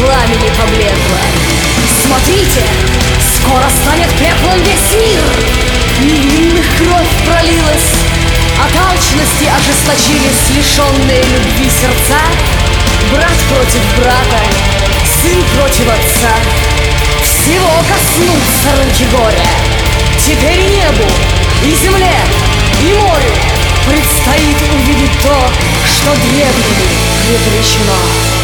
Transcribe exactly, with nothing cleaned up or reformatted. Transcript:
пламени поблекла. Смотрите, скоро станет пеплом весь мир. Невинных кровь пролилась, от алчности ожесточились лишенные любви сердца. Брат против брата, сын против отца. Всего коснутся руки горя. Теперь и небу, и земле, и морю предстоит увидеть то, что древними предрешено.